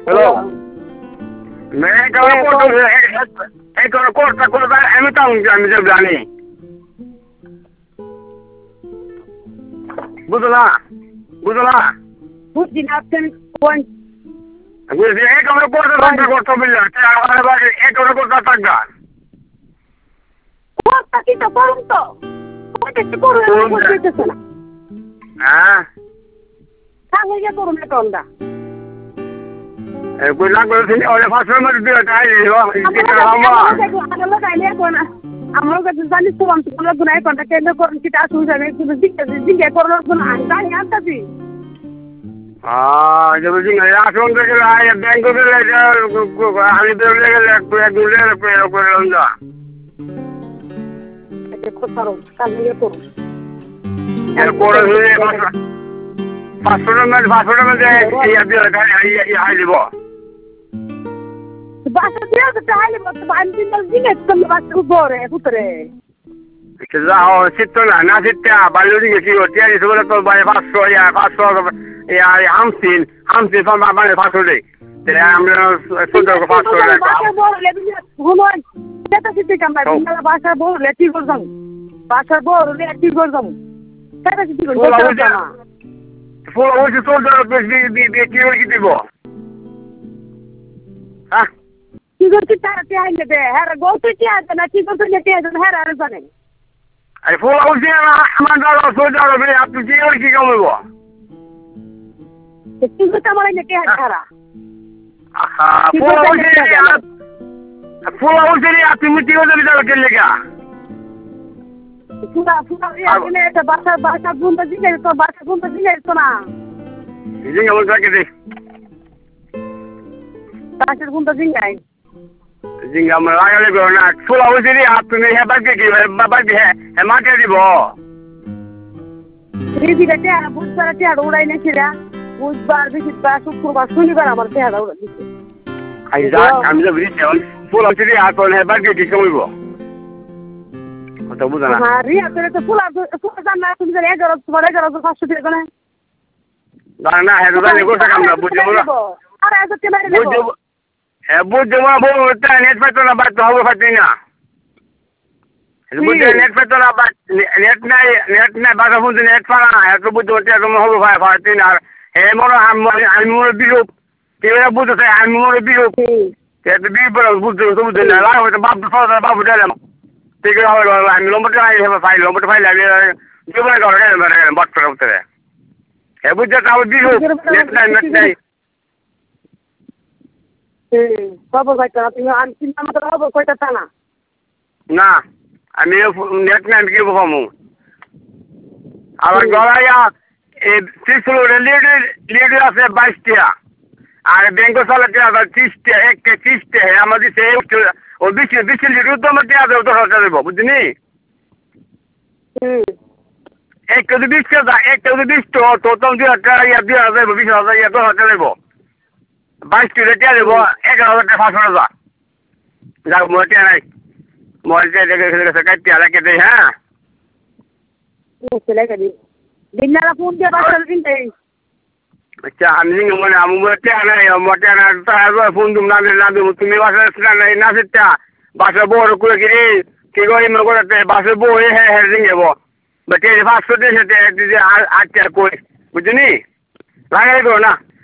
hello এই কোর্সটা করে আমি তো আমি যে জানি বুঝলা বুঝলা বুঝছি না আপনি কোন বুঝছি এই আমরা কোর্সটা করতে বললাম আমার এই কোর্সটা থাকবা কোর্সটা কি তো করুন তো কোর্সটা করুন করতেছ না হ্যাঁ কাগজে করুন না কোনটা কই লাগবে তিনি ওরে ফাসের মধ্যে দিয়ে তাই আমরা কাছে জানি তো আমি কোনো গুনাহ কোনটা কেন করুন কি তা শুনছ আমি কিন্তু জিজ্ঞাসা করলাম কোন জানি আনতাছি जब जिंग राशन के लिए बैंक के लिए हाली दे ले कोई दूले कोई लंगा देखो सर कागज करो यार कोरे हुए पासपोर्ट में ये अभी ये हाली बो बासा दिया तो हाली बो बांध दिन जिंग तुम बात बोरे पुत्रे कितना हो सित्तो ना सित्ता बालूरी की होती है इसको तो बाय पासपोर्ट या हमसिन फॉर्म बाबा पासपोर्ट ते আমরা সুন্দর পাসপোর্ট বাসা বললে হুমন এটা সিটি কামবা বিনা বাসা বললে কি করছম বাসা বললে কি করছম সেটা সিটি করছম না ফুল হচ্ছে সুন্দর কি কি দিব হ্যাঁ কি করতে তারাতে আইলে দে হ্যাঁ গোতে কি আছে না কি করতে যেতে আছে হ্যাঁ আর জানেন আরে ফুল হচ্ছে আমার দাও সুন্দর হবে আপনি কি কমবো কি করতে আমার নেকে হারা ফুল হচ্ছে আপনি মুটি হতে দিতে কে লেগা ফুলা এখানে একটা বাসা বুনতে দিলে তো বাসা বুনতে দিলে তো না জিঙ্গা বলতে দে বাসা বুনতে দিলে জিঙ্গা আমরা লাগালে গো না ফুল হচ্ছে আপনি হ্যাঁ বাকি কি বাবা হ্যাঁ মাকে দিব দিদিকে বুঝতে আর উড়াই না ছিলা বুধবার বৃহস্পতিবার শুক্রবার শনিবার আমার চেহারা উড়া দিচ্ছে আমি তো বুঝছি ফুল হচ্ছে আপনি হ্যাঁ বাকি কি কমইব কথা বুঝা না হ্যাঁ রিয়া করে তো ফুল জান না তুমি 11,500 টাকা না না হ্যাঁ জানি কোথা কাম না বুঝছো না আরে এত কে মেরে দেবো হ্যাঁ বুঝছো না বউ নেট পাইতো না বাদ হবে পাইতো না বুঝছো নেট পাইতো না বাদ নেট নাই বাসা বুঝছো নেট পারা এত বুঝছো এটা হবে ভাই পাইতো না হে মনে আমি মনে বিরূপ কেউ বুঝতে আমি মনে বিরূপ এটা বিরূপ বুঝছো বুঝছো না লাগে হয়তো বাবু দিলাম ঠিক আছে আমি লম্বটা ফাইল আমি জীবনে করে বট করে উঠতে হে বুঝছো তাও বিরূপ নেট নাই খবর পাইতো না তুমি আমি চিন্তা মতো খবর কইতা তা না আমি নেট নাই কি বলবো আমার গলায়া এই ত্রিশুল লিডার আছে 22 টা আর ব্যাংক চালাতে আছে 30 টা 30 টা আমাদের সেই ও বেশি লিডার তো আমাকে আছে তো হতে দেব বুঝনি একটা 20 তো তুমি একটা ইয়া 20,000 ইয়া তো হতে দেব 22 টা রেটে দেব 11,000 টাকা 500 টাকা যাও মোটে নাই মোটে দেখে কাটতে আলাকে দে হ্যাঁ চলে গেলি দিনারা ফোন দিয়ে বাসা দিনতে আচ্ছা আমি মোটে না তারপর ফোন দিম না তুমি বাসা না সেটা বাসা বড় করে গিয়ে কি করি মনে করতে বাসা বউ হ্যাঁ যাব বেটে 500 দিয়ে আর 8 টাকা কই বুঝনি লাগাই গো না